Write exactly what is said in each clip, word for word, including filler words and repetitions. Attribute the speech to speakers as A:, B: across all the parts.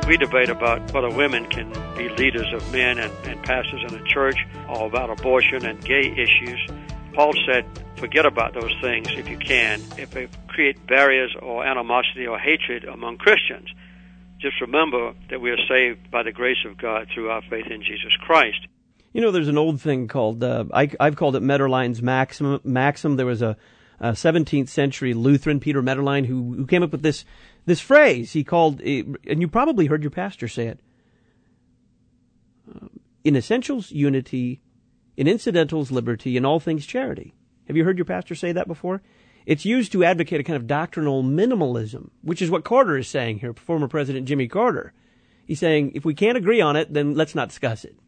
A: We debate about whether women can be leaders of men and, and pastors in the church, or about abortion and gay issues. Paul said, forget about those things if you can, if they create barriers or animosity or hatred among Christians. Just remember that we are saved by the grace of God through our faith in Jesus Christ.
B: You know, there's an old thing called, uh, I, I've called it Metterline's maxim. maxim. There was a, a seventeenth century Lutheran, Peter Metterline, who, who came up with this this phrase. He called, and you probably heard your pastor say it, in essentials, unity, in incidentals, liberty, in all things, charity. Have you heard your pastor say that before? It's used to advocate a kind of doctrinal minimalism, which is what Carter is saying here, former President Jimmy Carter. He's saying, if we can't agree on it, then let's not discuss it.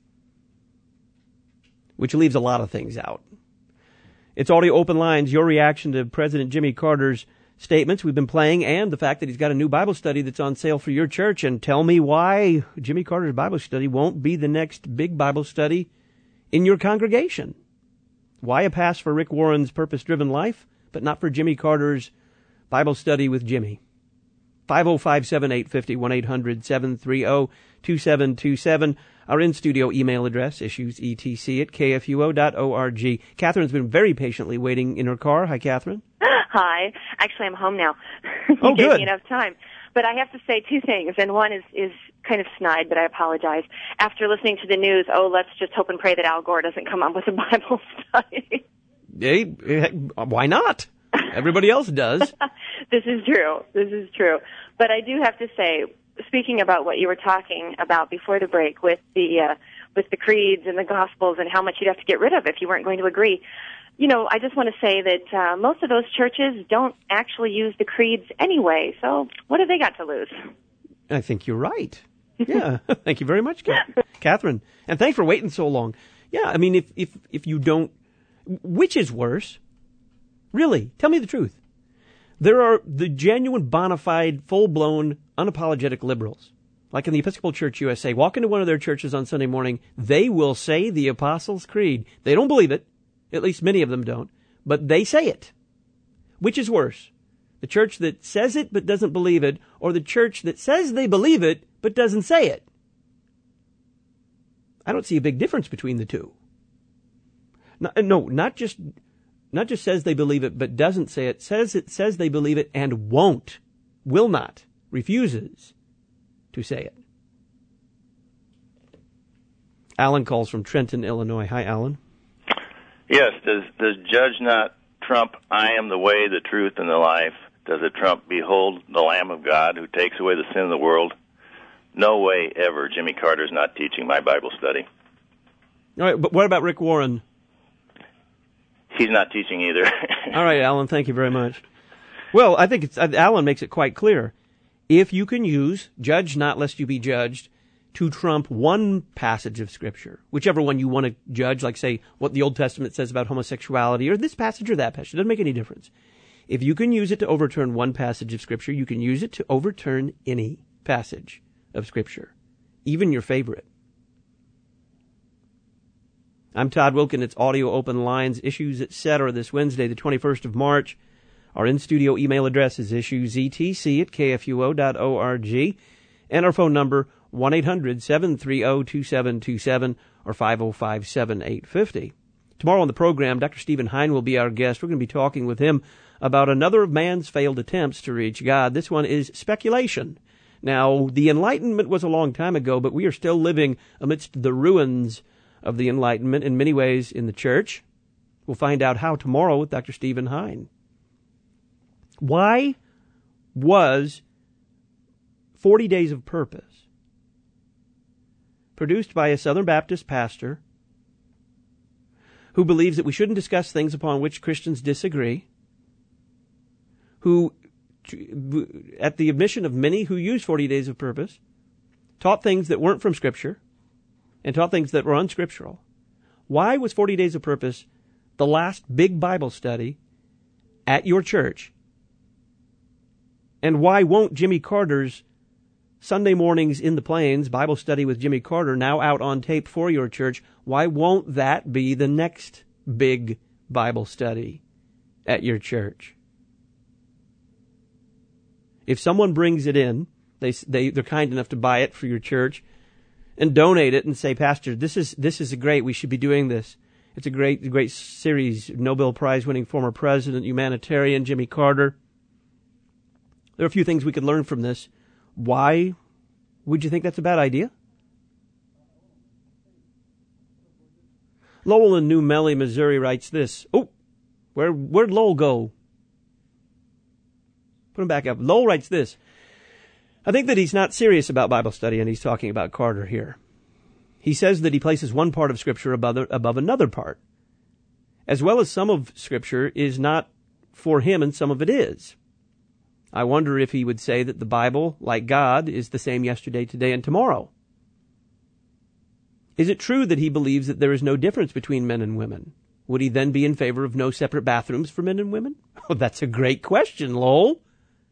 B: Which leaves a lot of things out. It's Audio Open Lines, your reaction to President Jimmy Carter's statements we've been playing, and the fact that he's got a new Bible study that's on sale for your church. And tell me why Jimmy Carter's Bible study won't be the next big Bible study in your congregation. Why a pass for Rick Warren's Purpose-Driven Life, but not for Jimmy Carter's Bible study with Jimmy? five oh five, seven eight five oh, one eight hundred, seven three oh, two seven two seven. Our in-studio email address, issues E T C at K F U O dot org. Catherine's been very patiently waiting in her car. Hi, Catherine.
C: Hi. Actually, I'm home now. you
B: Oh,
C: gave
B: good.
C: me enough time. But I have to say two things, and one is, is kind of snide, but I apologize. After listening to the news, oh, let's just hope and pray that Al Gore doesn't come up with a Bible study.
B: Hey, why not? Everybody else does.
C: This is true. This is true. But I do have to say, speaking about what you were talking about before the break with the uh, with the creeds and the gospels and how much you'd have to get rid of if you weren't going to agree, you know, I just want to say that uh, most of those churches don't actually use the creeds anyway. So what have they got to lose?
B: I think you're right. Yeah. Thank you very much, Catherine. And thanks for waiting so long. Yeah, I mean, if if if you don't, which is worse? Really, tell me the truth. There are the genuine, bona fide, full-blown, unapologetic liberals, like in the Episcopal Church U S A. Walk into one of their churches on Sunday morning, they will say the Apostles' Creed. They don't believe it. At least many of them don't. But they say it. Which is worse? The church that says it but doesn't believe it, or the church that says they believe it but doesn't say it? I don't see a big difference between the two. No, no not just... Not just says they believe it, but doesn't say it. Says it says they believe it and won't, will not, refuses to say it. Alan calls from Trenton, Illinois. Hi, Alan.
D: Yes. Does does Judge not trump I am the way, the truth, and the life? Does it trump behold the Lamb of God who takes away the sin of the world? No way ever. Jimmy Carter's not teaching my Bible study.
B: All right, but what about Rick Warren?
D: He's not teaching either.
B: All right, Alan, thank you very much. Well, I think it's, uh, Alan makes it quite clear. If you can use, judge not lest you be judged, to trump one passage of Scripture, whichever one you want to judge, like, say, what the Old Testament says about homosexuality, or this passage or that passage, it doesn't make any difference. If you can use it to overturn one passage of Scripture, you can use it to overturn any passage of Scripture, even your favorite. I'm Todd Wilken. It's Audio Open Lines, Issues, et cetera. This Wednesday, the twenty-first of March. Our in-studio email address is issuesetc at K F U O dot org. And our phone number, one eight hundred, seven three zero, two seven two seven or five oh five, seven eight five oh. Tomorrow on the program, Doctor Stephen Hein will be our guest. We're going to be talking with him about another of man's failed attempts to reach God. This one is speculation. Now, the Enlightenment was a long time ago, but we are still living amidst the ruins of the Enlightenment in many ways in the church. We'll find out how tomorrow with Doctor Stephen Hein. Why was forty Days of Purpose produced by a Southern Baptist pastor who believes that we shouldn't discuss things upon which Christians disagree, who, at the admission of many who use forty Days of Purpose, taught things that weren't from Scripture, and taught things that were unscriptural? Why was forty Days of Purpose the last big Bible study at your church? And why won't Jimmy Carter's Sunday Mornings in the Plains Bible study with Jimmy Carter, now out on tape for your church, why won't that be the next big Bible study at your church? If someone brings it in They they they're kind enough to buy it for your church and donate it and say, Pastor, this is this is a great. We should be doing this. It's a great great series. Nobel Prize winning former president, humanitarian Jimmy Carter. There are a few things we could learn from this. Why would you think that's a bad idea? Lowell in New Melly, Missouri writes this. Oh, where where'd Lowell go? Put him back up. Lowell writes this. I think that he's not serious about Bible study, and he's talking about Carter here. He says that he places one part of Scripture above, above another part, as well as some of Scripture is not for him and some of it is. I wonder if he would say that the Bible, like God, is the same yesterday, today, and tomorrow. Is it true that he believes that there is no difference between men and women? Would he then be in favor of no separate bathrooms for men and women? Oh, that's a great question, Lowell.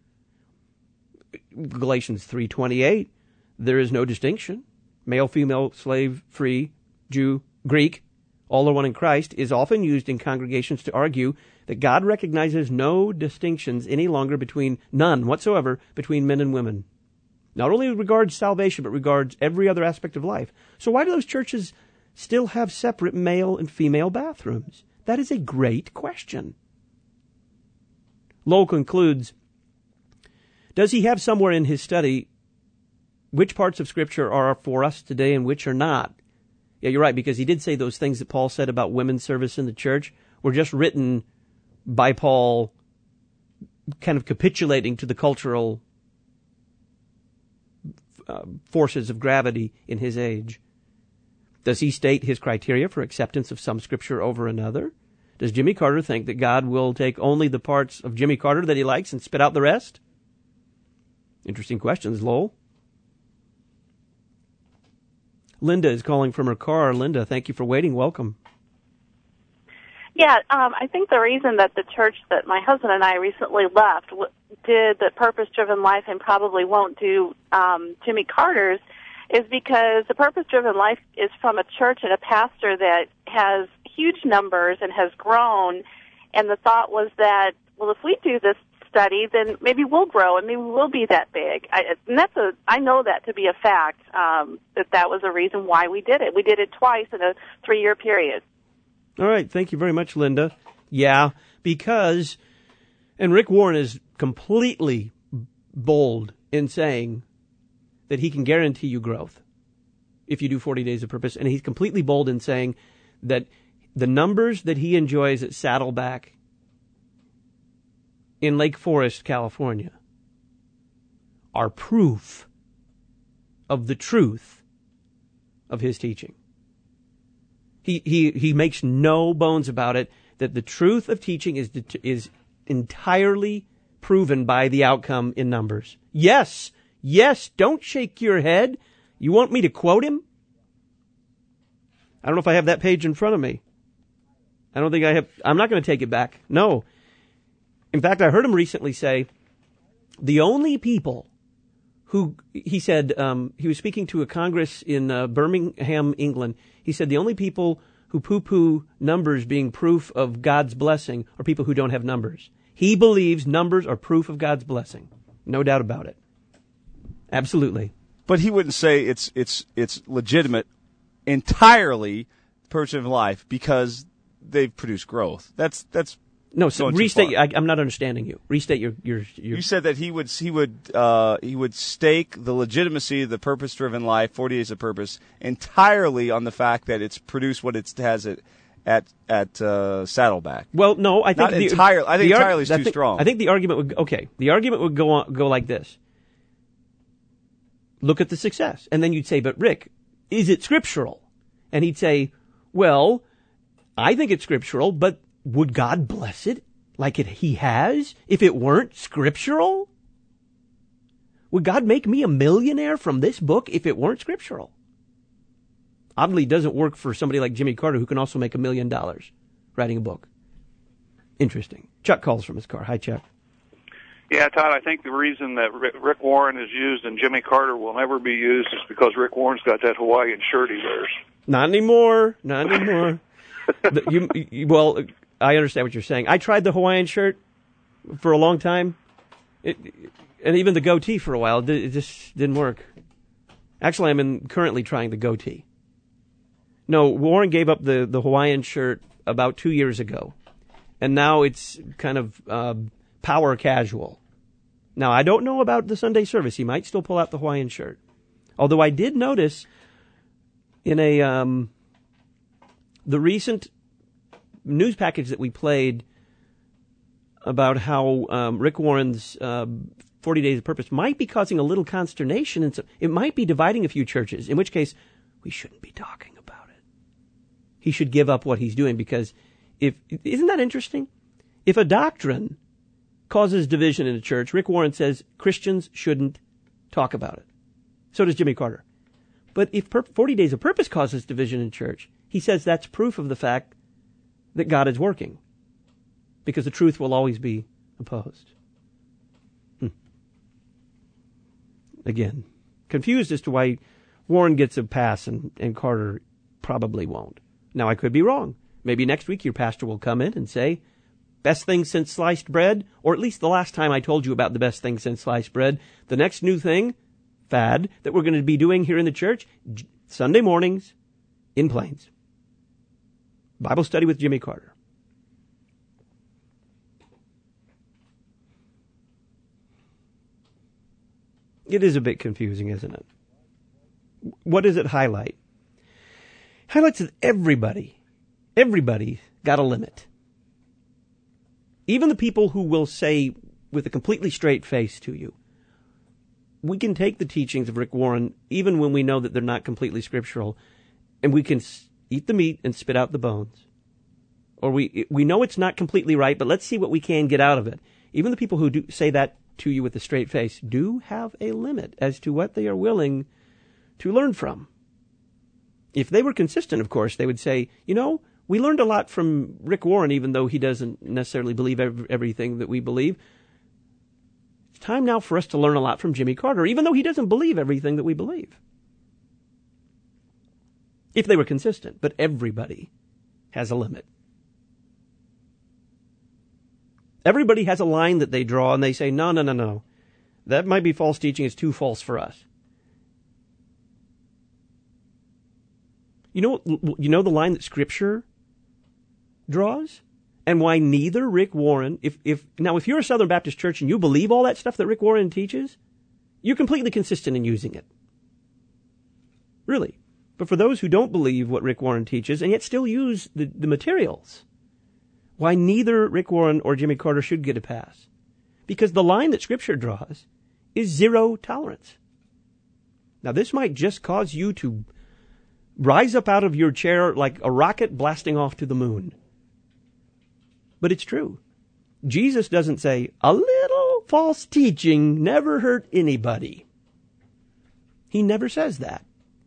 B: Galatians three twenty-eight, there is no distinction. Male, female, slave, free, Jew, Greek, all are one in Christ, is often used in congregations to argue that God recognizes no distinctions any longer between, none whatsoever, between men and women. Not only regards salvation, but regards every other aspect of life. So why do those churches still have separate male and female bathrooms? That is a great question. Lowell concludes, does he have somewhere in his study which parts of Scripture are for us today and which are not? Yeah, you're right, because he did say those things that Paul said about women's service in the church were just written by Paul kind of capitulating to the cultural uh, forces of gravity in his age. Does he state his criteria for acceptance of some Scripture over another? Does Jimmy Carter think that God will take only the parts of Jimmy Carter that he likes and spit out the rest? Interesting questions, Lowell. Linda is calling from her car. Linda, thank you for waiting. Welcome.
E: Yeah, um, I think the reason that the church that my husband and I recently left w- did the Purpose-Driven Life and probably won't do um, Jimmy Carter's is because the Purpose-Driven Life is from a church and a pastor that has huge numbers and has grown, and the thought was that, well, if we do this study, then maybe we'll grow and maybe we'll be that big. I, and that's a, I know that to be a fact, um, that that was a reason why we did it. We did it twice in a three-year period.
B: All right. Thank you very much, Linda. Yeah, because, and Rick Warren is completely bold in saying that he can guarantee you growth if you do forty Days of Purpose. And he's completely bold in saying that the numbers that he enjoys at Saddleback in Lake Forest, California, are proof of the truth of his teaching. He he he makes no bones about it that the truth of teaching is is entirely proven by the outcome in numbers. Yes, yes, don't shake your head. You want me to quote him? I don't know if I have that page in front of me. I don't think I have. I'm not going to take it back. No. In fact, I heard him recently say, the only people who, he said, um, he was speaking to a Congress in uh, Birmingham, England. He said the only people who poo-poo numbers being proof of God's blessing are people who don't have numbers. He believes numbers are proof of God's blessing. No doubt about it. Absolutely.
F: But he wouldn't say it's it's it's legitimate entirely person of life because they've produced growth. That's that's
B: no. So restate. I, I'm not understanding you. Restate your your. your
F: you said that he would he would uh, he would stake the legitimacy of the purpose-driven life, forty Days of Purpose, entirely on the fact that it's produced what it has at at at uh, Saddleback.
B: Well, no, I think
F: not
B: the,
F: entirely. I think
B: the,
F: entirely is
B: I
F: too
B: think,
F: strong.
B: I think the argument would okay. The argument would go on, go like this. Look at the success, and then you'd say, "But Rick, is it scriptural?" And he'd say, "Well, I think it's scriptural, but would God bless it like it He has if it weren't scriptural? Would God make me a millionaire from this book if it weren't scriptural?" Oddly, it doesn't work for somebody like Jimmy Carter, who can also make a million dollars writing a book. Interesting. Chuck calls from his car. Hi, Chuck.
G: Yeah, Todd, I think the reason that Rick Warren is used and Jimmy Carter will never be used is because Rick Warren's got that Hawaiian shirt he wears.
B: Not anymore. Not anymore. the, you, you, well, I understand what you're saying. I tried the Hawaiian shirt for a long time. It, and even the goatee for a while, it just didn't work. Actually, I'm in, currently trying the goatee. No, Warren gave up the, the Hawaiian shirt about two years ago. And now it's kind of uh, power casual. Now, I don't know about the Sunday service. He might still pull out the Hawaiian shirt. Although I did notice in a um, the recent news package that we played about how um, Rick Warren's uh, forty Days of Purpose might be causing a little consternation, and so it might be dividing a few churches, in which case we shouldn't be talking about it. He should give up what he's doing, because if isn't that interesting? If a doctrine causes division in a church, Rick Warren says Christians shouldn't talk about it. So does Jimmy Carter. But if forty Days of Purpose causes division in church, he says that's proof of the fact that God is working, because the truth will always be opposed. Hmm. Again, confused as to why Warren gets a pass and, and Carter probably won't. Now, I could be wrong. Maybe next week your pastor will come in and say, best thing since sliced bread, or at least the last time I told you about the best thing since sliced bread. The next new thing, fad, that we're going to be doing here in the church, Sunday mornings in Plains. Bible study with Jimmy Carter. It is a bit confusing, isn't it? What does it highlight? Highlights that everybody, everybody got a limit. Even the people who will say with a completely straight face to you, we can take the teachings of Rick Warren, even when we know that they're not completely scriptural, and we can eat the meat and spit out the bones. Or we we know it's not completely right, but let's see what we can get out of it. Even the people who do say that to you with a straight face do have a limit as to what they are willing to learn from. If they were consistent, of course, they would say, you know, we learned a lot from Rick Warren, even though he doesn't necessarily believe every, everything that we believe. It's time now for us to learn a lot from Jimmy Carter, even though he doesn't believe everything that we believe. If they were consistent, but everybody has a limit. Everybody has a line that they draw, and they say, no, no, no, no. That might be false teaching. It's too false for us. You know, you know the line that Scripture draws? And why neither Rick Warren, if, if now if you're a Southern Baptist church and you believe all that stuff that Rick Warren teaches, you're completely consistent in using it. Really. But for those who don't believe what Rick Warren teaches and yet still use the, the materials, why neither Rick Warren or Jimmy Carter should get a pass? Because the line that Scripture draws is zero tolerance. Now, this might just cause you to rise up out of your chair like a rocket blasting off to the moon. But it's true. Jesus doesn't say, a little false teaching never hurt anybody. He never says that.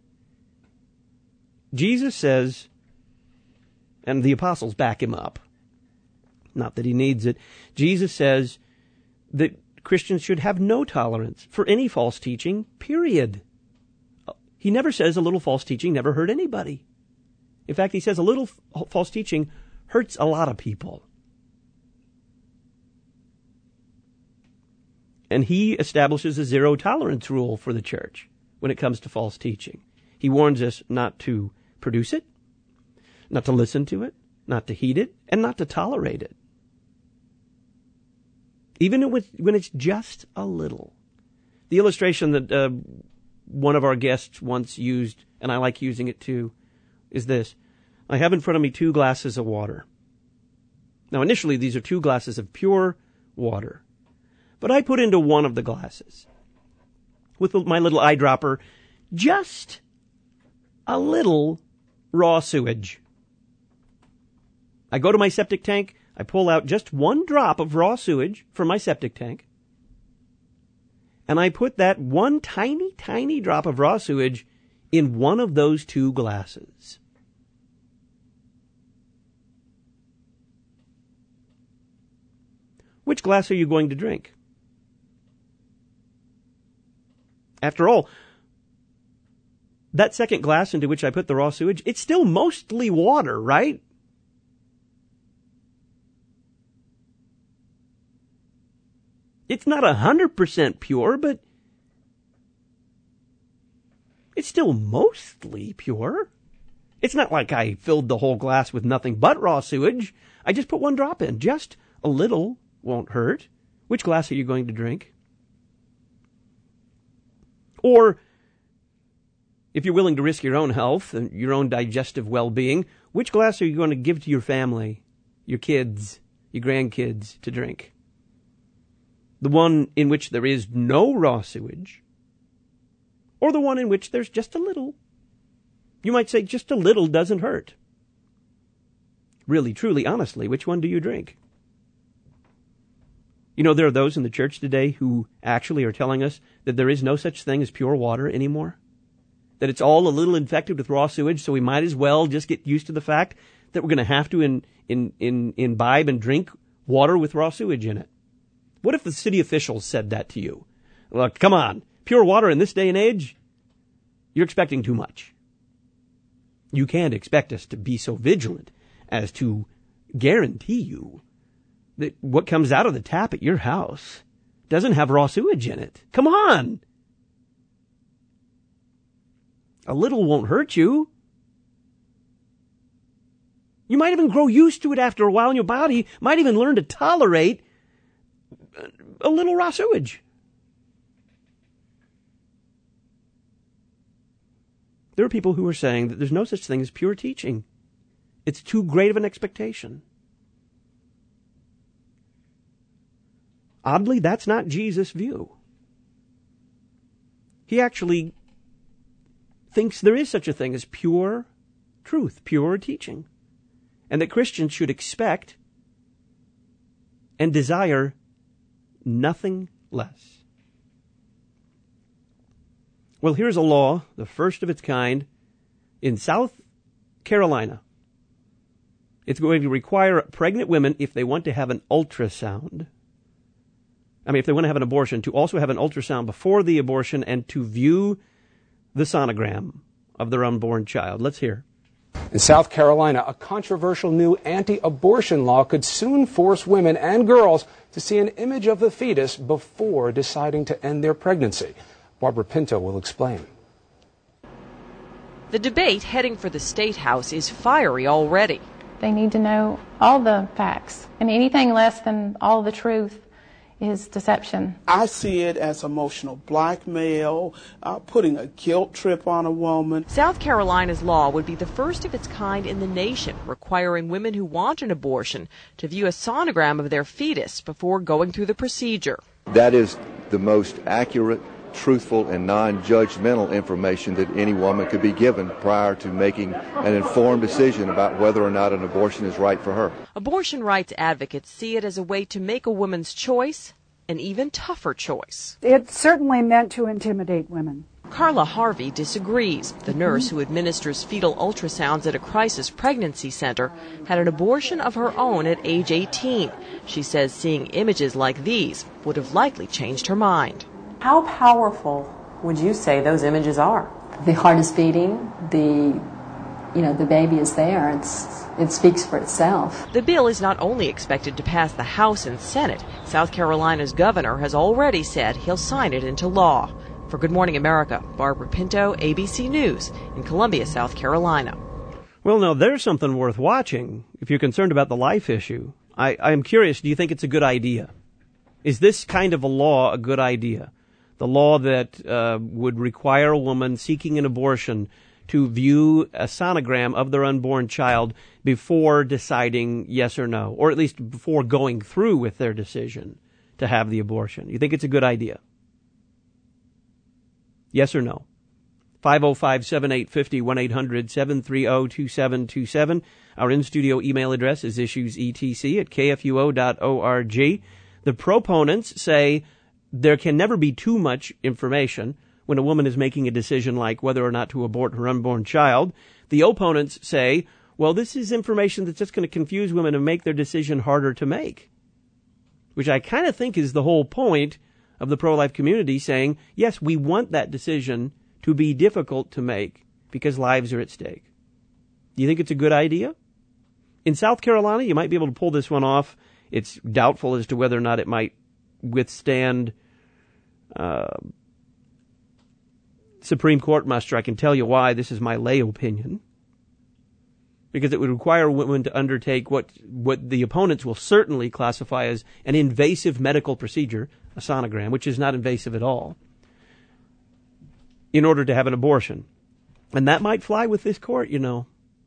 B: Jesus says, and the apostles back him up, not that he needs it, Jesus says that Christians should have no tolerance for any false teaching, period. He never says a little false teaching never hurt anybody. In fact, he says a little f- false teaching hurts a lot of people. And he establishes a zero tolerance rule for the church when it comes to false teaching. He warns us not to produce it, not to listen to it, not to heed it, and not to tolerate it. Even when it's just a little. The illustration that uh, one of our guests once used, and I like using it too, is this. I have in front of me two glasses of water. Now, initially, these are two glasses of pure water. But I put into one of the glasses, with my little eyedropper, just a little raw sewage. I go to my septic tank, I pull out just one drop of raw sewage from my septic tank, and I put that one tiny, tiny drop of raw sewage in one of those two glasses. Which glass are you going to drink? After all, that second glass into which I put the raw sewage, it's still mostly water, right? It's not one hundred percent pure, but it's still mostly pure. It's not like I filled the whole glass with nothing but raw sewage. I just put one drop in. Just a little won't hurt. Which glass are you going to drink? Or, if you're willing to risk your own health and your own digestive well-being, which glass are you going to give to your family, your kids, your grandkids to drink? The one in which there is no raw sewage, or the one in which there's just a little? You might say just a little doesn't hurt. Really, truly, honestly, which one do you drink? You know, there are those in the church today who actually are telling us that there is no such thing as pure water anymore. That it's all a little infected with raw sewage, so we might as well just get used to the fact that we're going to have to in, in, in, imbibe and drink water with raw sewage in it. What if the city officials said that to you? Look, come on, pure water in this day and age? You're expecting too much. You can't expect us to be so vigilant as to guarantee you that what comes out of the tap at your house doesn't have raw sewage in it. Come on! A little won't hurt you. You might even grow used to it after a while, and your body might even learn to tolerate a little raw sewage. There are people who are saying that there's no such thing as pure teaching. It's too great of an expectation. Oddly, that's not Jesus' view. He actually thinks there is such a thing as pure truth, pure teaching, and that Christians should expect and desire nothing less. Well, here's a law, the first of its kind, in South Carolina. It's going to require pregnant women, if they want to have an ultrasound, I mean, if they want to have an abortion, to also have an ultrasound before the abortion and to view the sonogram of their unborn child. Let's hear.
H: In South Carolina, a controversial new anti-abortion law could soon force women and girls to see an image of the fetus before deciding to end their pregnancy. Barbara Pinto will explain.
I: The debate heading for the State House is fiery already.
J: They need to know all the facts, and anything less than all the truth is deception.
K: I see it as emotional blackmail, uh, putting a guilt trip on a woman.
I: South Carolina's law would be the first of its kind in the nation, requiring women who want an abortion to view a sonogram of their fetus before going through the procedure.
L: That is the most accurate, truthful, and non-judgmental information that any woman could be given prior to making an informed decision about whether or not an abortion is right for her.
I: Abortion rights advocates see it as a way to make a woman's choice an even tougher choice.
M: It's certainly meant to intimidate women.
I: Carla Harvey disagrees. The nurse who administers fetal ultrasounds at a crisis pregnancy center had an abortion of her own at age eighteen. She says seeing images like these would have likely changed her mind.
N: How powerful would you say those images are?
O: The heart is beating, the, you know, the baby is there. It's, it speaks for itself.
I: The bill is not only expected to pass the House and Senate. South Carolina's governor has already said he'll sign it into law. For Good Morning America, Barbara Pinto, A B C News, in Columbia, South Carolina.
B: Well, now, there's something worth watching if you're concerned about the life issue. I, I'm curious, do you think it's a good idea? Is this kind of a law a good idea? The law that uh, would require a woman seeking an abortion to view a sonogram of their unborn child before deciding yes or no, or at least before going through with their decision to have the abortion. You think it's a good idea? Yes or no? five oh five, seven eight five oh, one eight hundred, seven three oh, two seven two seven. Our in-studio email address is issuesetc at k f u o dot org. The proponents say there can never be too much information when a woman is making a decision like whether or not to abort her unborn child. The opponents say, well, this is information that's just going to confuse women and make their decision harder to make, which I kind of think is the whole point of the pro-life community, saying, yes, we want that decision to be difficult to make because lives are at stake. Do you think it's a good idea? In South Carolina, you might be able to pull this one off. It's doubtful as to whether or not it might withstand uh, Supreme Court muster. I can tell you why. This is my lay opinion. Because it would require women to undertake what, what the opponents will certainly classify as an invasive medical procedure, a sonogram, which is not invasive at all, in order to have an abortion. And that might fly with this court, you know.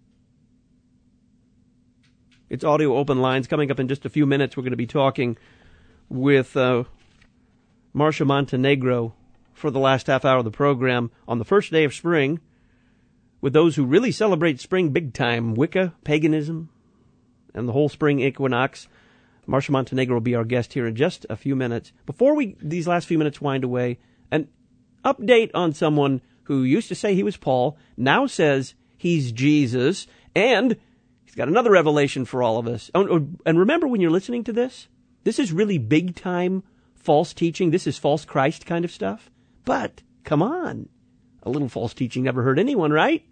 B: It's Audio Open Lines. Coming up in just a few minutes, we're going to be talking with uh, Marcia Montenegro for the last half hour of the program on the first day of spring, with those who really celebrate spring big time, Wicca, paganism, and the whole spring equinox. Marcia Montenegro will be our guest here in just a few minutes. Before we these last few minutes wind away, an update on someone who used to say he was Paul, now says he's Jesus, and he's got another revelation for all of us. Oh, and remember, when you're listening to this, this is really big-time false teaching. This is false Christ kind of stuff. But, come on. A little false teaching never hurt anyone, right?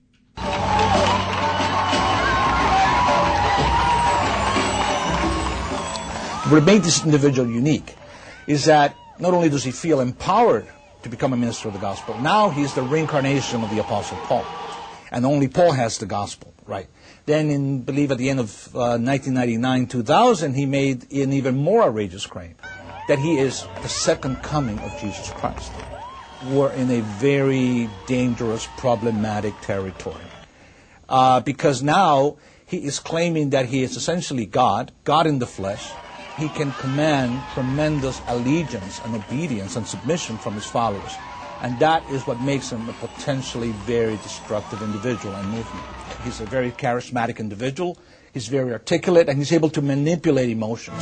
P: What made this individual unique is that not only does he feel empowered to become a minister of the gospel, now he's the reincarnation of the Apostle Paul. And only Paul has the gospel, right? Then, in believe at the end of uh, nineteen ninety-nine, two thousand, he made an even more outrageous claim that he is the second coming of Jesus Christ. We're in a very dangerous, problematic territory. Uh, because now he is claiming that he is essentially God, God in the flesh. He can command tremendous allegiance and obedience and submission from his followers. And that is what makes him a potentially very destructive individual and movement. He's a very charismatic individual. He's very articulate, and he's able to manipulate emotions.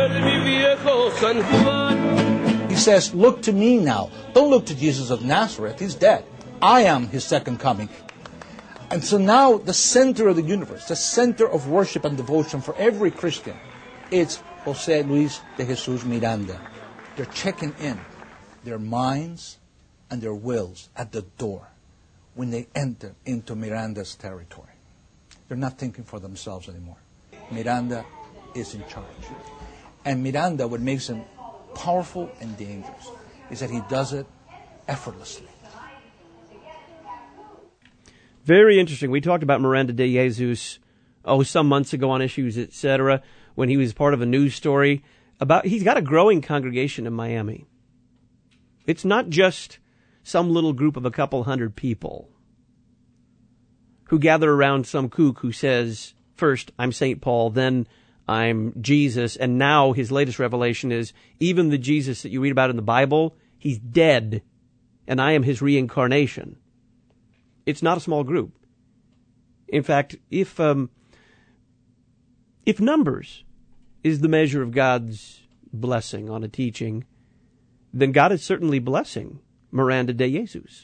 P: He says, look to me now. Don't look to Jesus of Nazareth. He's dead. I am his second coming. And so now the center of the universe, the center of worship and devotion for every Christian, it's José Luis de Jesús Miranda. They're checking in their minds and their wills at the door when they enter into Miranda's territory. They're not thinking for themselves anymore. Miranda is in charge. And Miranda, what makes him powerful and dangerous is that he does it effortlessly.
B: Very interesting. We talked about Miranda de Jesus, oh, some months ago on Issues, et cetera, when he was part of a news story about, he's got a growing congregation in Miami. It's not just some little group of a couple hundred people who gather around some kook who says, first, I'm Saint Paul, then I'm Jesus, and now his latest revelation is, even the Jesus that you read about in the Bible, he's dead, and I am his reincarnation. It's not a small group. In fact, if um, if numbers is the measure of God's blessing on a teaching, then God is certainly blessing Miranda de Jesus.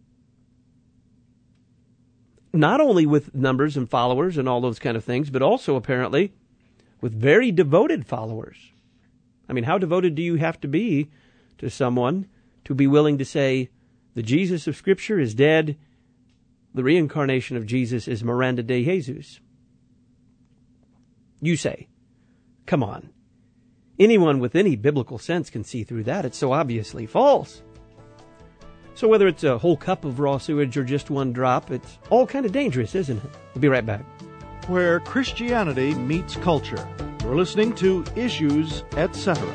B: Not only with numbers and followers and all those kind of things, but also apparently with very devoted followers. I mean, how devoted do you have to be to someone to be willing to say, the Jesus of Scripture is dead, the reincarnation of Jesus is Miranda de Jesus? You say, come on. Anyone with any biblical sense can see through that. It's so obviously false. So whether it's a whole cup of raw sewage or just one drop, it's all kind of dangerous, isn't it? We'll be right back.
Q: Where Christianity meets culture. You're listening to Issues, et cetera.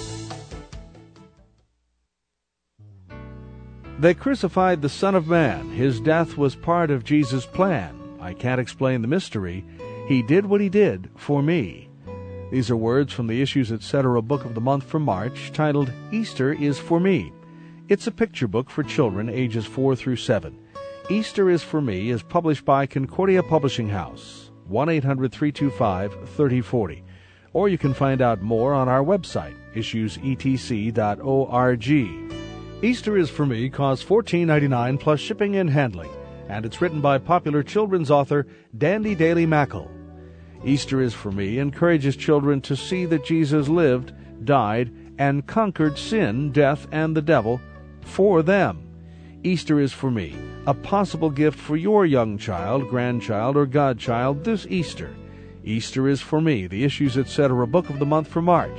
Q: They crucified the Son of Man. His death was part of Jesus' plan. I can't explain the mystery. He did what he did for me. These are words from the Issues, et cetera book of the month for March, titled Easter is for Me. It's a picture book for children ages four through seven. Easter is for Me is published by Concordia Publishing House, one eight hundred three two five three zero four zero. Or you can find out more on our website, issues e t c dot org. Easter is for Me costs fourteen ninety-nine plus shipping and handling, and it's written by popular children's author Dandy Daly Mackle. Easter is for Me encourages children to see that Jesus lived, died, and conquered sin, death, and the devil for them. Easter is for Me, a possible gift for your young child, grandchild, or godchild this Easter. Easter is for Me, the Issues, et cetera book of the month for March,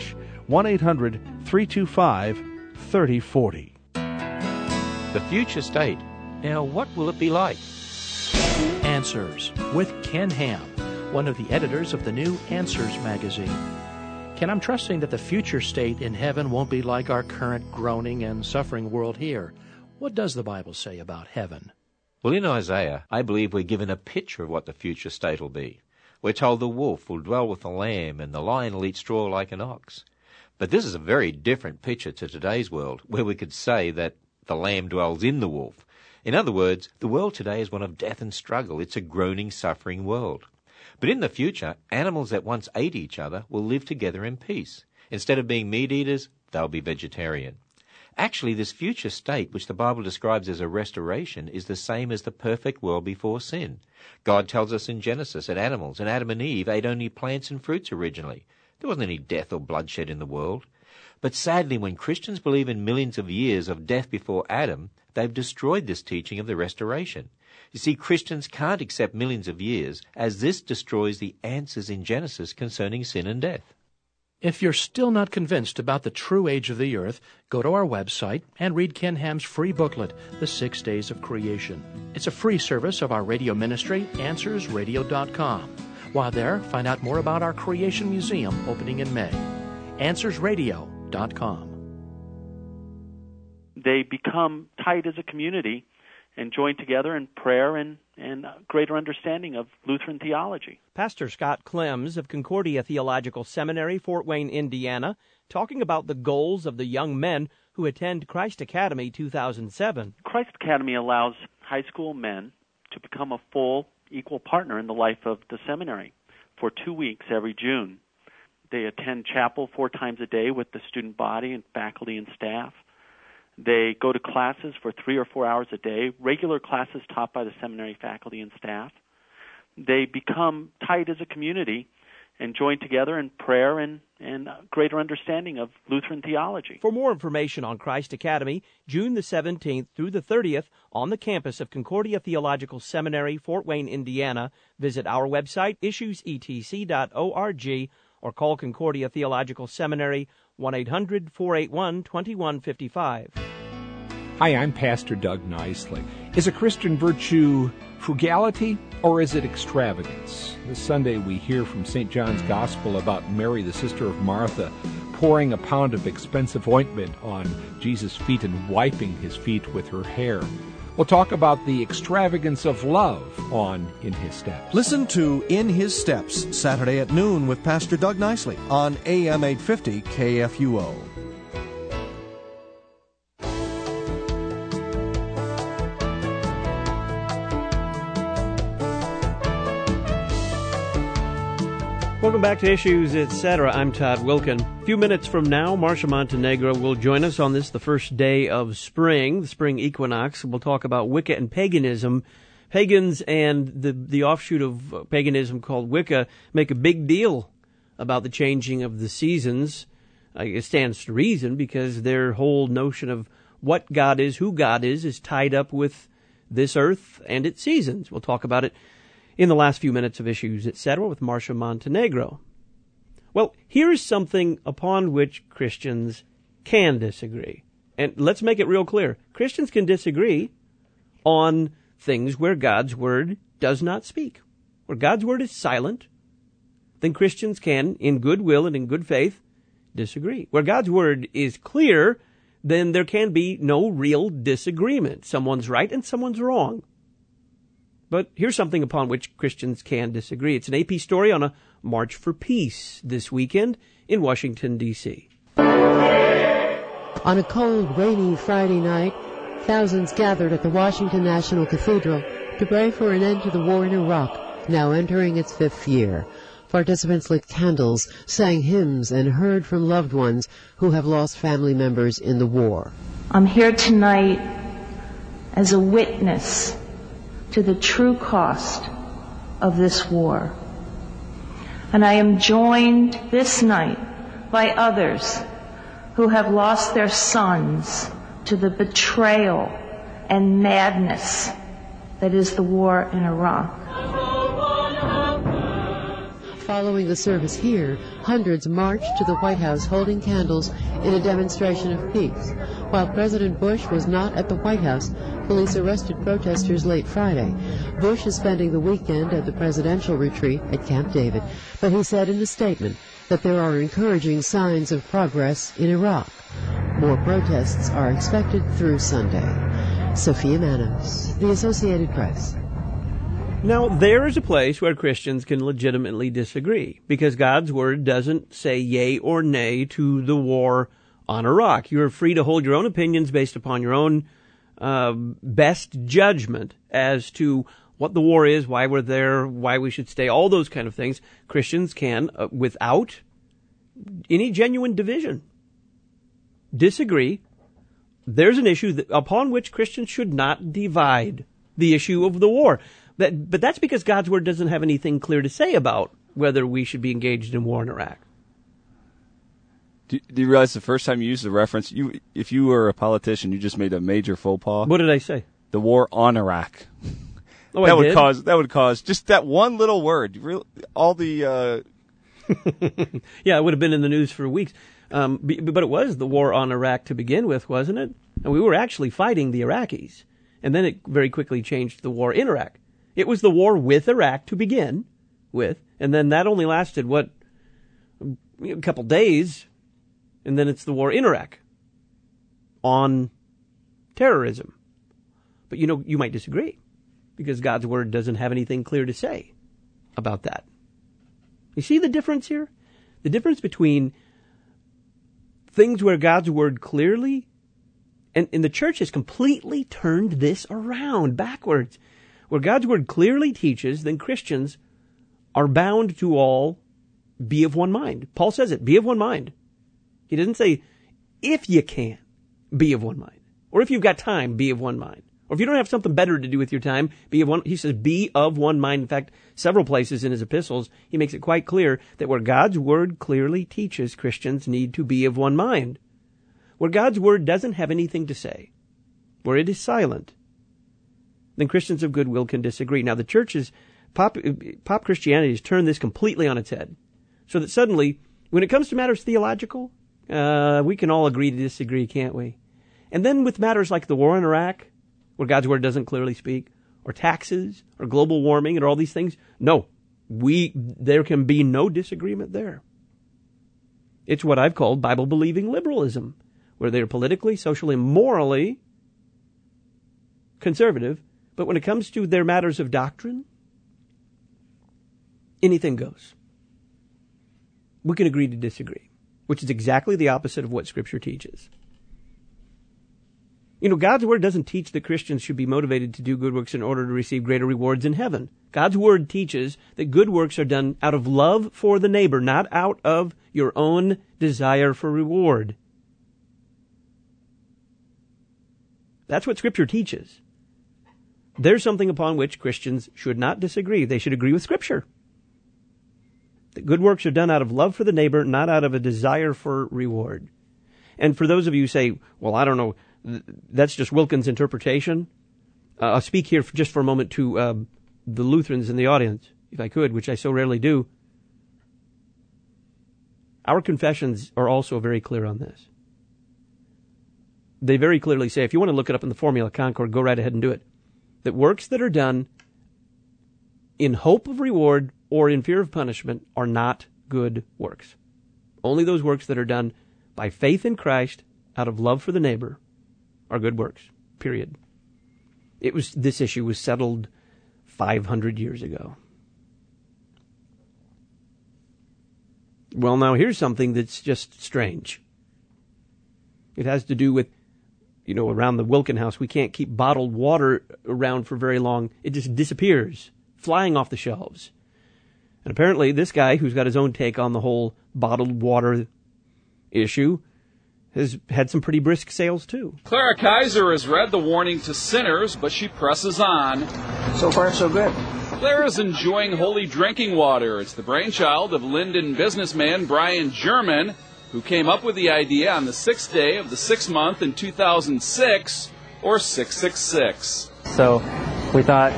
Q: one eight hundred three two five three zero four zero.
R: The future state. Now, what will it be like?
S: Answers with Ken Ham, one of the editors of the new Answers magazine. Ken, I'm trusting that the future state in heaven won't be like our current groaning and suffering world here. What does the Bible say about heaven?
R: Well, in Isaiah, I believe we're given a picture of what the future state will be. We're told the wolf will dwell with the lamb and the lion will eat straw like an ox. But this is a very different picture to today's world, where we could say that the lamb dwells in the wolf. In other words, the world today is one of death and struggle. It's a groaning, suffering world. But in the future, animals that once ate each other will live together in peace. Instead of being meat eaters, they'll be vegetarian. Actually, this future state, which the Bible describes as a restoration, is the same as the perfect world before sin. God tells us in Genesis that animals and Adam and Eve ate only plants and fruits originally. There wasn't any death or bloodshed in the world. But sadly, when Christians believe in millions of years of death before Adam, they've destroyed this teaching of the restoration. You see, Christians can't accept millions of years, as this destroys the answers in Genesis concerning sin and death.
S: If you're still not convinced about the true age of the earth, go to our website and read Ken Ham's free booklet, The Six Days of Creation. It's a free service of our radio ministry, answers radio dot com. While there, find out more about our Creation Museum opening in May. answers radio dot com.
T: They become tight as a community and join together in prayer and, and greater understanding of Lutheran theology.
B: Pastor Scott Clems of Concordia Theological Seminary, Fort Wayne, Indiana, talking about the goals of the young men who attend Christ Academy two thousand seven.
T: Christ Academy allows high school men to become a full, equal partner in the life of the seminary for two weeks every June. They attend chapel four times a day with the student body and faculty and staff. They go to classes for three or four hours a day, regular classes taught by the seminary faculty and staff. They become tight as a community and join together in prayer and, and greater understanding of Lutheran theology.
B: For more information on Christ Academy, June the seventeenth through the thirtieth on the campus of Concordia Theological Seminary, Fort Wayne, Indiana, visit our website, issues e t c dot org, or call Concordia Theological Seminary, one eight hundred four eight one two one five five.
U: Hi, I'm Pastor Doug Nicely. Is a Christian virtue frugality or is it extravagance? This Sunday we hear from Saint John's Gospel about Mary, the sister of Martha, pouring a pound of expensive ointment on Jesus' feet and wiping his feet with her hair. We'll talk about the extravagance of love on In His Steps.
V: Listen to In His Steps, Saturday at noon with Pastor Doug Nicely on A M eight fifty K F U O.
B: Welcome back to Issues, et cetera. I'm Todd Wilkin. A few minutes from now, Marcia Montenegro will join us on this, the first day of spring, the spring equinox. We'll talk about Wicca and paganism. Pagans and the, the offshoot of paganism called Wicca make a big deal about the changing of the seasons. Uh, it stands to reason because their whole notion of what God is, who God is, is tied up with this earth and its seasons. We'll talk about it in the last few minutes of Issues, et cetera, with Marcia Montenegro. Well, here's something upon which Christians can disagree. And let's make it real clear. Christians can disagree on things where God's Word does not speak. Where God's Word is silent, then Christians can, in goodwill and in good faith, disagree. Where God's Word is clear, then there can be no real disagreement. Someone's right and someone's wrong. But here's something upon which Christians can disagree. It's an A P story on a March for Peace this weekend in Washington, D C
W: On a cold, rainy Friday night, thousands gathered at the Washington National Cathedral to pray for an end to the war in Iraq, now entering its fifth year. Participants lit candles, sang hymns, and heard from loved ones who have lost family members in the war.
X: I'm here tonight as a witness to the true cost of this war. And I am joined this night by others who have lost their sons to the betrayal and madness that is the war in Iraq.
W: following the service here, hundreds marched to the White House holding candles in a demonstration of peace. While President Bush was not at the White House, police arrested protesters late Friday. Bush is spending the weekend at the presidential retreat at Camp David, but he said in a statement that there are encouraging signs of progress in Iraq. More protests are expected through Sunday. Sophia Manos, The Associated Press.
B: Now, there is a place where Christians can legitimately disagree, because God's Word doesn't say yea or nay to the war on Iraq. You're free to hold your own opinions based upon your own uh, best judgment as to what the war is, why we're there, why we should stay, all those kind of things. Christians can, uh, without any genuine division, disagree. There's an issue that, upon which Christians should not divide, the issue of the war. That, but that's because God's Word doesn't have anything clear to say about whether we should be engaged in war in Iraq.
F: Do, do you realize the first time you used the reference, you if you were a politician, you just made a major faux pas?
B: What did I say?
F: The war on Iraq.
B: Oh,
F: that
B: I
F: would
B: did?
F: cause that would cause just that one little word. Real, all the uh...
B: yeah, it would have been in the news for weeks. Um, but it was the war on Iraq to begin with, wasn't it? And we were actually fighting the Iraqis, and then it very quickly changed to the war in Iraq. It was the war with Iraq to begin with, and then that only lasted, what, a couple days, and then it's the war in Iraq on terrorism. But, you know, you might disagree, because God's Word doesn't have anything clear to say about that. You see the difference here? The difference between things where God's Word clearly, and, and the church has completely turned this around backwards. Where God's Word clearly teaches, then Christians are bound to all be of one mind. Paul says it, be of one mind. He doesn't say, if you can, be of one mind. Or if you've got time, be of one mind. Or if you don't have something better to do with your time, be of one, he says, be of one mind. In fact, several places in his epistles, he makes it quite clear that where God's Word clearly teaches, Christians need to be of one mind. Where God's Word doesn't have anything to say, where it is silent, then Christians of goodwill can disagree. Now, the church is, pop, pop Christianity has turned this completely on its head. So that suddenly, when it comes to matters theological, uh, we can all agree to disagree, can't we? And then with matters like the war in Iraq, where God's Word doesn't clearly speak, or taxes, or global warming, and all these things, no, we, there can be no disagreement there. It's what I've called Bible-believing liberalism, where they're politically, socially, morally conservative, but when it comes to their matters of doctrine, anything goes. We can agree to disagree, which is exactly the opposite of what Scripture teaches. You know, God's Word doesn't teach that Christians should be motivated to do good works in order to receive greater rewards in heaven. God's Word teaches that good works are done out of love for the neighbor, not out of your own desire for reward. That's what Scripture teaches. There's something upon which Christians should not disagree. They should agree with Scripture. That good works are done out of love for the neighbor, not out of a desire for reward. And for those of you who say, well, I don't know, that's just Wilkins' interpretation, uh, I'll speak here for just for a moment to uh, the Lutherans in the audience, if I could, which I so rarely do. Our confessions are also very clear on this. They very clearly say, if you want to look it up in the Formula Concord, go right ahead and do it, that works that are done in hope of reward or in fear of punishment are not good works. Only those works that are done by faith in Christ out of love for the neighbor are good works, period. It was, this issue was settled five hundred years ago. Well, now here's something that's just strange. It has to do with, you know, around the Wilkin house, we can't keep bottled water around for very long. It just disappears, flying off the shelves. And apparently this guy, who's got his own take on the whole bottled water issue, has had some pretty brisk sales, too.
A: Clara Kaiser has read the warning to sinners, but she presses on.
C: So far, so good.
A: Clara's enjoying holy drinking water. It's the brainchild of Linden businessman Brian German, who came up with the idea on the sixth day of the sixth month in two thousand six, or six six six.
C: So we thought,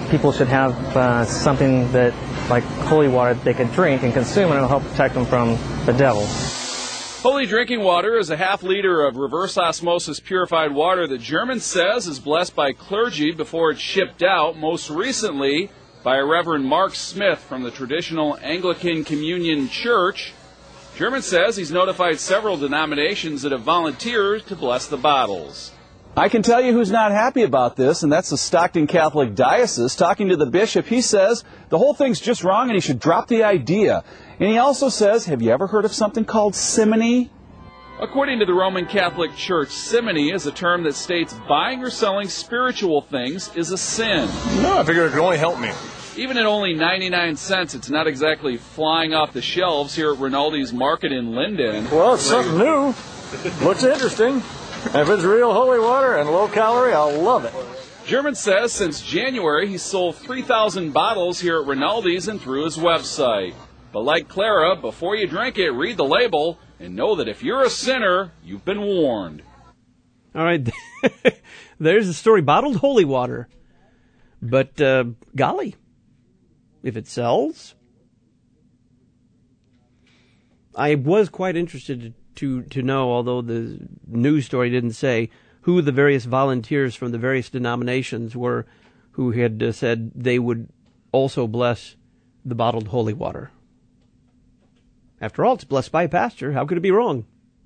C: people should have uh, something that, like holy water, that they could drink and consume, and it'll help protect them from the devil.
A: Holy drinking water is a half liter of reverse osmosis purified water that German says is blessed by clergy before it's shipped out, most recently by Reverend Mark Smith from the traditional Anglican Communion Church. German says he's notified several denominations that have volunteered to bless the bottles.
D: I can tell you who's not happy about this, and that's the Stockton Catholic Diocese. Talking to the bishop, he says the whole thing's just wrong and he should drop the idea. And he also says, have you ever heard of something called simony?
A: According to the Roman Catholic Church, simony is a term that states buying or selling spiritual things is a sin.
E: No, I figured it could only help me.
A: Even at only ninety-nine cents, it's not exactly flying off the shelves here at Rinaldi's Market in Linden.
E: Well, it's something new. Looks interesting. If it's real holy water and low calorie, I'll love it.
A: German says since January he's sold three thousand bottles here at Rinaldi's and through his website. But like Clara, before you drink it, read the label and know that if you're a sinner, you've been warned.
B: All right, there's the story. Bottled holy water. But, uh, golly, if it sells. I was quite interested to, to know, although the news story didn't say, who the various volunteers from the various denominations were who had uh, said they would also bless the bottled holy water. After all, it's blessed by a pastor. How could it be wrong?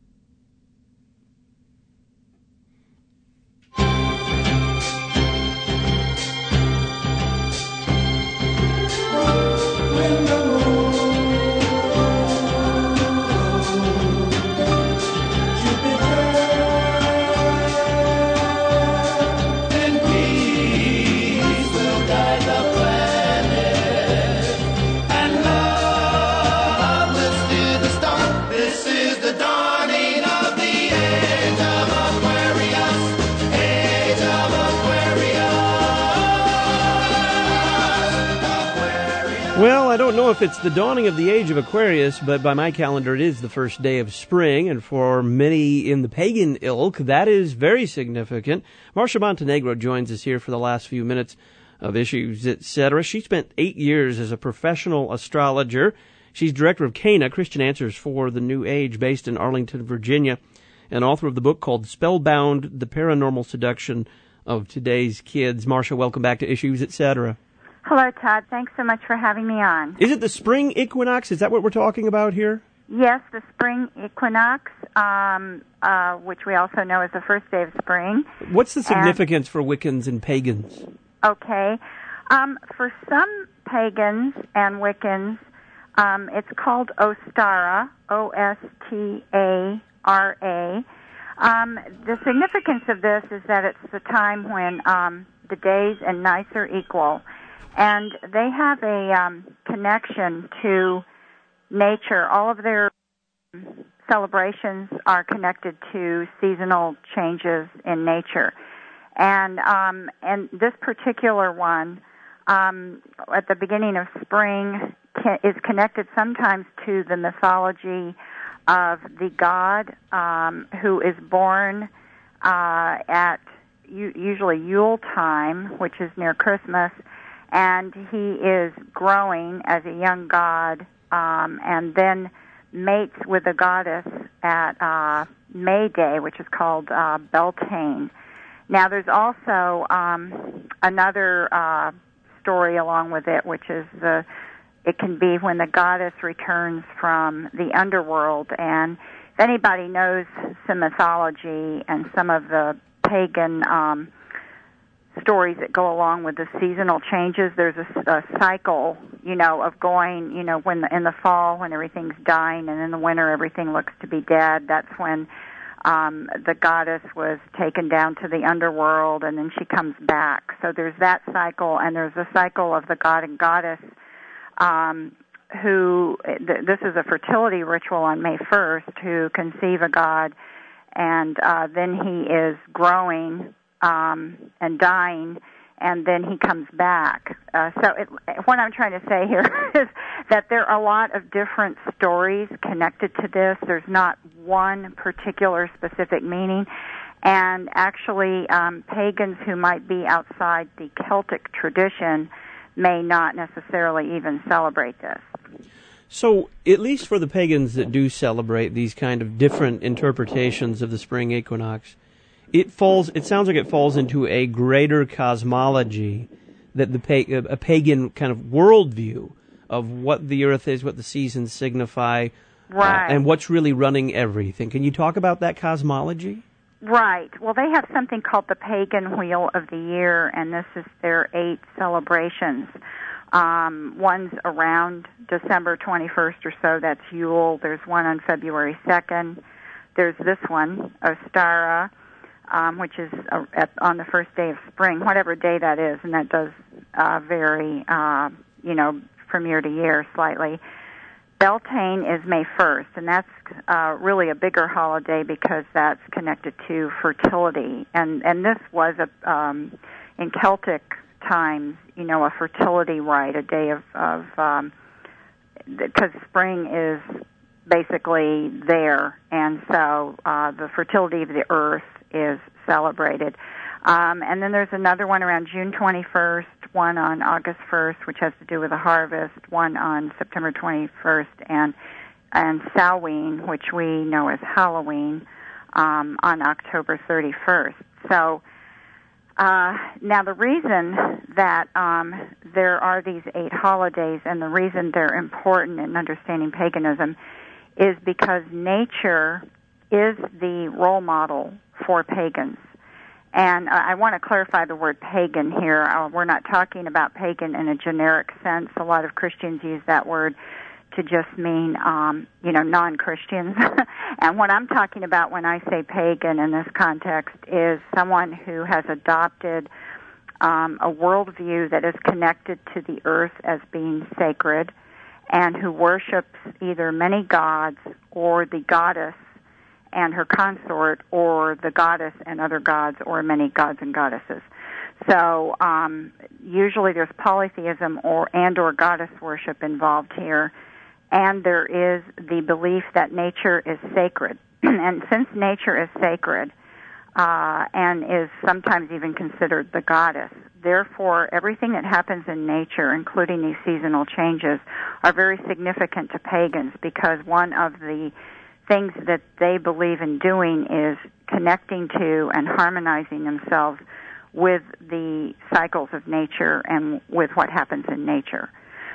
B: Well, I don't know if it's the dawning of the age of Aquarius, but by my calendar it is the first day of spring, and for many in the pagan ilk, that is very significant. Marcia Montenegro joins us here for the last few minutes of Issues, et cetera. She spent eight years as a professional astrologer. She's director of Cana, Christian Answers for the New Age, based in Arlington, Virginia, and author of the book called Spellbound, The Paranormal Seduction of Today's Kids. Marcia, welcome back to Issues, et cetera.
G: Hello, Todd. Thanks so much for having me on.
B: Is it the spring equinox? Is that what we're talking about here?
G: Yes, the spring equinox, um, uh, which we also know as the first day of spring.
B: What's the significance and, for Wiccans and pagans?
G: Okay. Um, for some pagans and Wiccans, um, it's called Ostara, O S T A R A. Um, the significance of this is that it's the time when um, the days and nights are equal. And they have a um, connection to nature. All of their celebrations are connected to seasonal changes in nature. And um, and this particular one, um, at the beginning of spring, is connected sometimes to the mythology of the god um, who is born uh, at usually Yule time, which is near Christmas. And he is growing as a young god, um, and then mates with a goddess at uh, May Day, which is called uh, Beltane. Now, there's also um, another uh, story along with it, which is the it can be when the goddess returns from the underworld. And if anybody knows some mythology and some of the pagan um stories that go along with the seasonal changes, there's a, a cycle, you know, of going, you know, when the, in the fall when everything's dying, and in the winter everything looks to be dead. That's when um, the goddess was taken down to the underworld, and then she comes back. So there's that cycle, and there's a cycle of the god and goddess um, who, th- this is a fertility ritual on May first, who conceive a god, and uh, then he is growing Um, and dying, and then he comes back. Uh, so it, what I'm trying to say here is that there are a lot of different stories connected to this. There's not one particular specific meaning. And actually, um, pagans who might be outside the Celtic tradition may not necessarily even celebrate this.
B: So, at least for the pagans that do celebrate these kind of different interpretations of the spring equinox, it falls. It sounds like it falls into a greater cosmology, that the pa- a pagan kind of worldview of what the earth is, what the seasons signify,
G: right,
B: uh, and what's really running everything. Can you talk about that cosmology?
G: Right. Well, they have something called the Pagan Wheel of the Year, and this is their eight celebrations. Um, one's around December twenty-first or so, that's Yule. There's one on February second. There's this one, Ostara, um, which is uh, at, on the first day of spring, whatever day that is, and that does uh, vary, uh, you know, from year to year slightly. Beltane is May first, and that's uh, really a bigger holiday because that's connected to fertility. And, and this was, a, um, in Celtic times, you know, a fertility rite, a day of, of um, because spring is basically there, and so uh, the fertility of the earth is celebrated. Um, and then there's another one around June twenty-first, one on August first, which has to do with the harvest, one on September twenty-first, and and Samhain, which we know as Halloween, um, on October thirty-first. So uh, now the reason that um, there are these eight holidays and the reason they're important in understanding paganism is because nature is the role model for pagans. And uh, I want to clarify the word pagan here. Uh, we're not talking about pagan in a generic sense. A lot of Christians use that word to just mean, um, you know, non-Christians. And what I'm talking about when I say pagan in this context is someone who has adopted um, a worldview that is connected to the earth as being sacred and who worships either many gods or the goddess and her consort, or the goddess and other gods, or many gods and goddesses. So um, usually there's polytheism or and or goddess worship involved here, and there is the belief that nature is sacred. And since nature is sacred uh, and is sometimes even considered the goddess, therefore everything that happens in nature, including these seasonal changes, are very significant to pagans because one of the things that they believe in doing is connecting to and harmonizing themselves with the cycles of nature and with what happens in nature.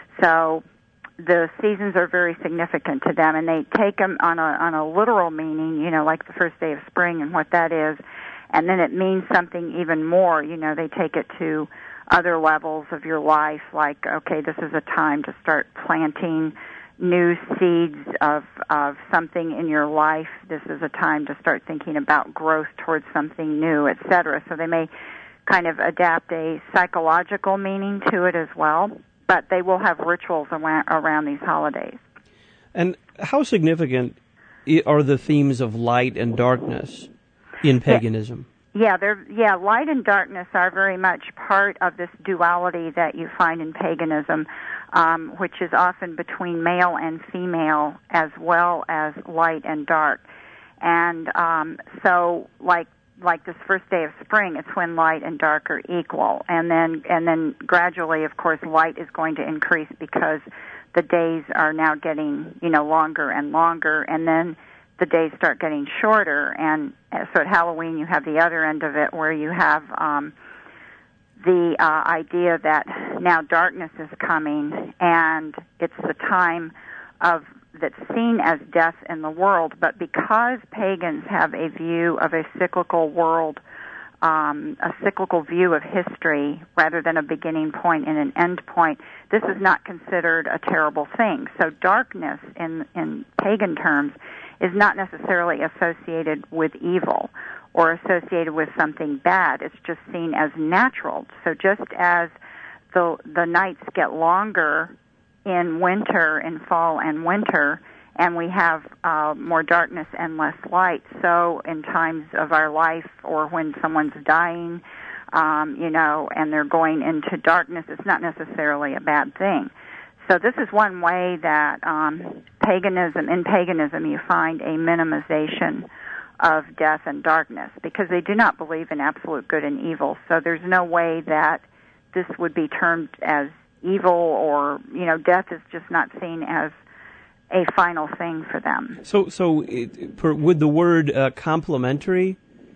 G: So the seasons are very significant to them, and they take them on a on a literal meaning, you know, like the first day of spring and what that is, and then it means something even more. You know, they take it to other levels of your life, like, okay, this is a time to start planting new seeds of of something in your life. This is a time to start thinking about growth towards something new, et cetera. So they may kind of adapt a psychological meaning to it as well, but they will have rituals around, around these holidays.
B: And how significant are the themes of light and darkness in paganism?
G: Yeah, they're yeah, light and darkness are very much part of this duality that you find in paganism. Um, which is often between male and female as well as light and dark. And um, so like like this first day of spring, it's when light and dark are equal. And then and then gradually, of course, light is going to increase because the days are now getting, you know, longer and longer, and then the days start getting shorter. And so at Halloween, you have the other end of it where you have um, the uh, idea that now darkness is coming, and it's the time of that's seen as death in the world. But because pagans have a view of a cyclical world, um, a cyclical view of history rather than a beginning point and an end point, this is not considered a terrible thing. So darkness in in pagan terms is not necessarily associated with evil or associated with something bad. It's just seen as natural. So just as the the nights get longer in winter, in fall and winter, and we have uh, more darkness and less light, so in times of our life or when someone's dying, um, you know, and they're going into darkness, it's not necessarily a bad thing. So this is one way that um, paganism, in paganism, you find a minimization of death and darkness, because they do not believe in absolute good and evil. So there's no way that this would be termed as evil, or, you know, death is just not seen as a final thing for them.
B: So, so it, per, would the word uh, complementary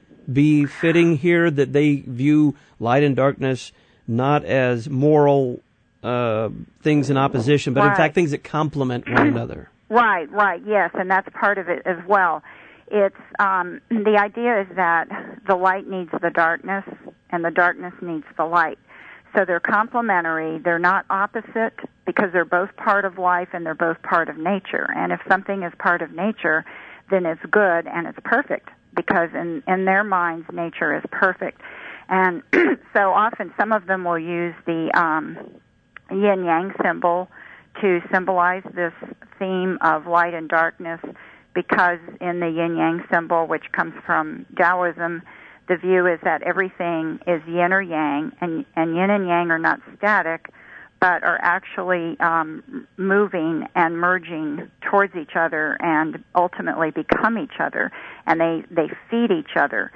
B: be fitting here, that they view light and darkness not as moral uh, things in opposition, but
G: right.
B: in fact things that complement one another?
G: Right, right, yes, and that's part of it as well. It's um, the idea is that the light needs the darkness, and the darkness needs the light. So they're complementary. They're not opposite, because they're both part of life and they're both part of nature. And if something is part of nature, then it's good and it's perfect, because in, in their minds, nature is perfect. And so often some of them will use the um, yin-yang symbol to symbolize this theme of light and darkness, because in the yin-yang symbol, which comes from Taoism, the view is that everything is yin or yang, and, and yin and yang are not static, but are actually um, moving and merging towards each other and ultimately become each other, and they, they feed each other.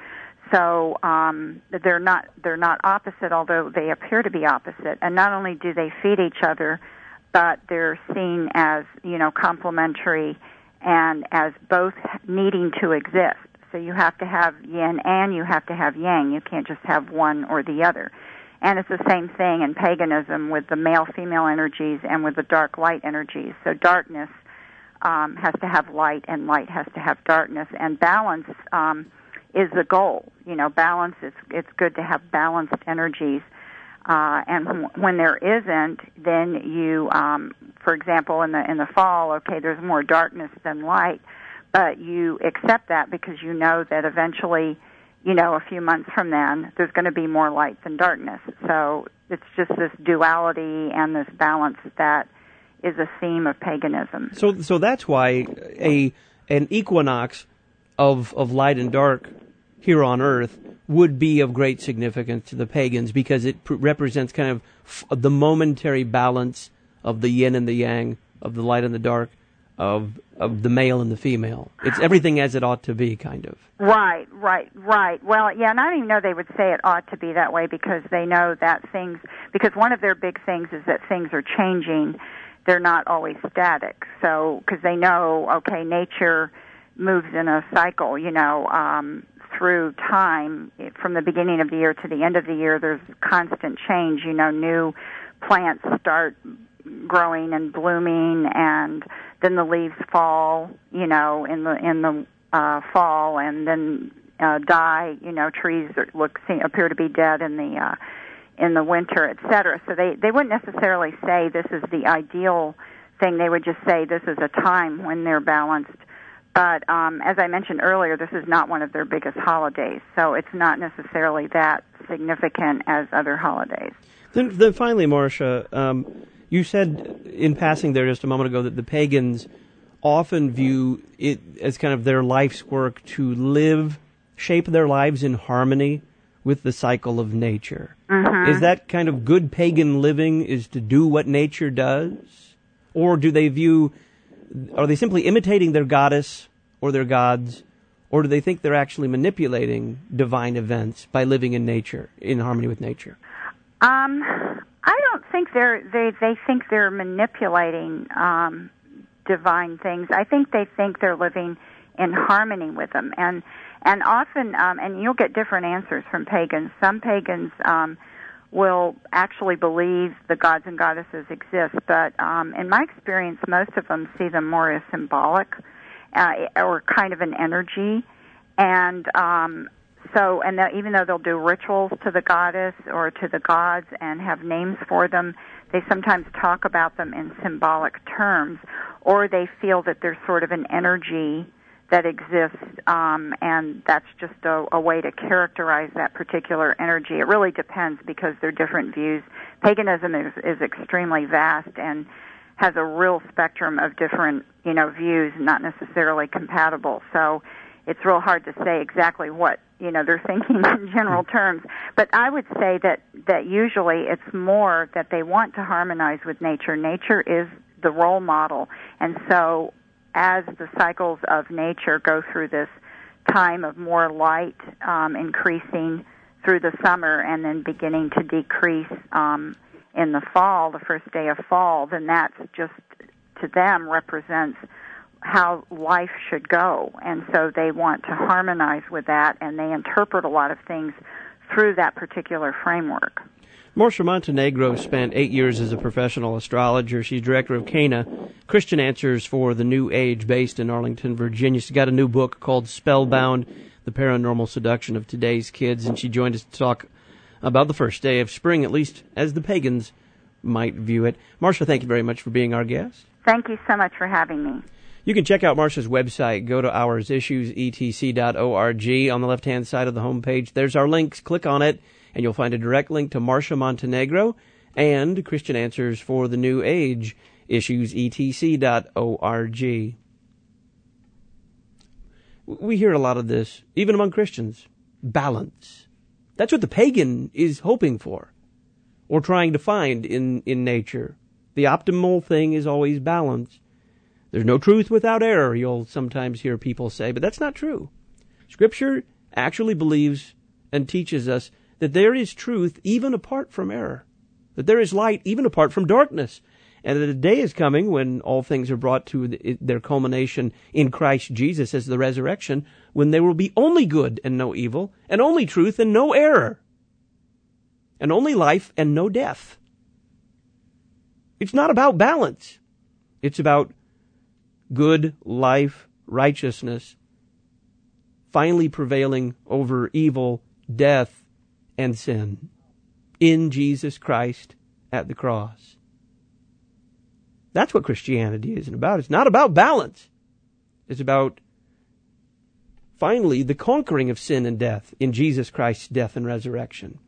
G: So um, they're not they're not opposite, although they appear to be opposite. And not only do they feed each other, but they're seen as, you know, complementary and as both needing to exist. So you have to have yin and you have to have yang. You can't just have one or the other. And it's the same thing in paganism with the male-female energies and with the dark-light energies. So darkness um, has to have light, and light has to have darkness. And balance um, is the goal. You know, balance, is, it's good to have balanced energies. Uh, and w- when there isn't, then you, um, for example, in the in the fall, okay, there's more darkness than light. But you accept that because you know that eventually, you know, a few months from then, there's going to be more light than darkness. So it's just this duality and this balance that is a theme of paganism.
B: So, so that's why a an equinox of of light and dark here on Earth would be of great significance to the pagans, because it pr- represents kind of f- the momentary balance of the yin and the yang, of the light and the dark, of of the male and the female. It's everything as it ought to be, kind of.
G: Right, right, right. Well, yeah, and I don't even know they would say it ought to be that way, because they know that things, because one of their big things is that things are changing. They're not always static. So, because they know, okay, nature moves in a cycle, you know, um, through time. From the beginning of the year to the end of the year, there's constant change. You know, new plants start growing and blooming, and then the leaves fall, you know, in the in the uh, fall, and then uh, die. You know, trees are, look see, appear to be dead in the uh, in the winter, et cetera. So they they wouldn't necessarily say this is the ideal thing. They would just say this is a time when they're balanced. But um, as I mentioned earlier, this is not one of their biggest holidays, so it's not necessarily that significant as other holidays.
B: Then, then finally, Marcia, um, you said in passing there just a moment ago that the pagans often view it as kind of their life's work to live, shape their lives in harmony with the cycle of nature.
G: Mm-hmm.
B: Is that kind of good pagan living, is to do what nature does? Or do they view, are they simply imitating their goddess or their gods, or do they think they're actually manipulating divine events by living in nature, in harmony with nature?
G: Um, I don't think they're they they think they're manipulating um, divine things. I think they think they're living in harmony with them, and and often um, and you'll get different answers from pagans. Some pagans um, will actually believe the gods and goddesses exist, but um, in my experience, most of them see them more as symbolic uh, or kind of an energy, and um, So, and even though they'll do rituals to the goddess or to the gods and have names for them, they sometimes talk about them in symbolic terms, or they feel that there's sort of an energy that exists, um, and that's just a, a way to characterize that particular energy. It really depends, because they're different views. Paganism is, is extremely vast and has a real spectrum of different, you know, views, not necessarily compatible. So it's real hard to say exactly what, you know, they're thinking in general terms. But I would say that, that usually it's more that they want to harmonize with nature. Nature is the role model. And so as the cycles of nature go through this time of more light um, increasing through the summer and then beginning to decrease um, in the fall, the first day of fall, then that's just, to them, represents how life should go. And so they want to harmonize with that, and they interpret a lot of things through that particular framework.
B: Marcia Montenegro spent eight years as a professional astrologer. She's director of Cana, Christian Answers for the New Age, based in Arlington, Virginia. She's got a new book called Spellbound, The Paranormal Seduction of Today's Kids, and she joined us to talk about the first day of spring, at least as the pagans might view it. Marcia, thank you very much for being our guest.
G: Thank you so much for having me.
B: You can check out Marcia's website. Go to ours, issues e t c dot org. On the left-hand side of the homepage, there's our links. Click on it, and you'll find a direct link to Marcia Montenegro and Christian Answers for the New Age, issues e t c dot org. We hear a lot of this, even among Christians. Balance. That's what the pagan is hoping for, or trying to find in, in nature. The optimal thing is always balance. There's no truth without error, you'll sometimes hear people say, but that's not true. Scripture actually believes and teaches us that there is truth even apart from error, that there is light even apart from darkness, and that a day is coming when all things are brought to their culmination in Christ Jesus as the resurrection, when there will be only good and no evil, and only truth and no error, and only life and no death. It's not about balance. It's about good life, righteousness, finally prevailing over evil, death, and sin in Jesus Christ at the cross. That's what Christianity isn't about. It's not about balance. It's about, finally, the conquering of sin and death in Jesus Christ's death and resurrection.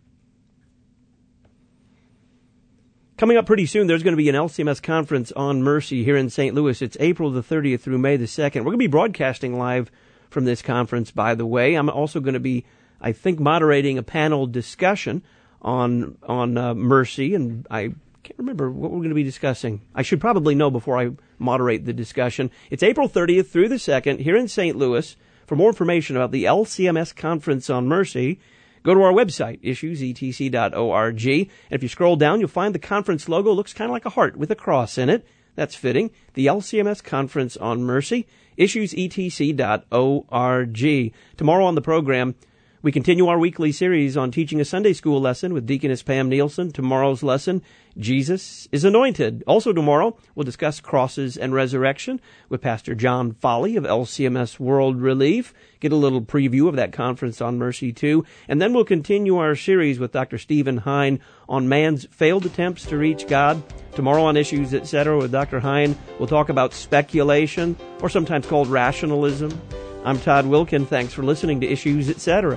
B: Coming up pretty soon, there's going to be an L C M S conference on mercy here in Saint Louis. It's April the thirtieth through May the second. We're going to be broadcasting live from this conference, by the way. I'm also going to be, I think, moderating a panel discussion on on uh, mercy, and I can't remember what we're going to be discussing. I should probably know before I moderate the discussion. It's April thirtieth through the second here in Saint Louis. For more information about the L C M S conference on mercy, go to our website, issues e t c dot org. And if you scroll down, you'll find the conference logo. It looks kind of like a heart with a cross in it. That's fitting. The L C M S Conference on Mercy, issues e t c dot org. Tomorrow on the program, we continue our weekly series on teaching a Sunday school lesson with Deaconess Pam Nielsen. Tomorrow's lesson, Jesus is Anointed. Also tomorrow, we'll discuss crosses and resurrection with Pastor John Foley of L C M S World Relief. Get a little preview of that conference on mercy, too. And then we'll continue our series with Doctor Stephen Hine on man's failed attempts to reach God. Tomorrow on Issues, et cetera, with Doctor Hine, we'll talk about speculation, or sometimes called rationalism. I'm Todd Wilkin. Thanks for listening to Issues, et cetera.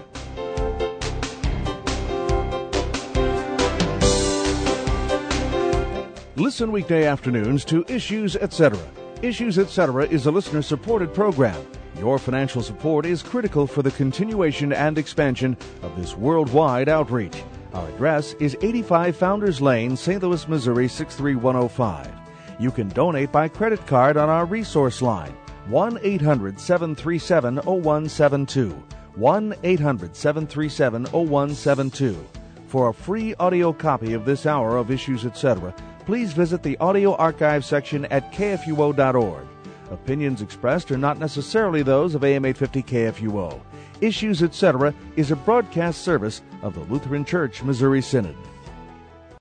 Q: Listen weekday afternoons to Issues, et cetera. Issues, et cetera is a listener-supported program. Your financial support is critical for the continuation and expansion of this worldwide outreach. Our address is eighty-five Founders Lane, Saint Louis, Missouri, six three one oh five. You can donate by credit card on our resource line, one eight hundred seven three seven oh one seven two, one eight hundred seven three seven oh one seven two. For a free audio copy of this hour of Issues, et cetera, please visit the audio archive section at k f u o dot org. Opinions expressed are not necessarily those of A M eight fifty K F U O. Issues, et cetera is a broadcast service of the Lutheran Church Missouri Synod.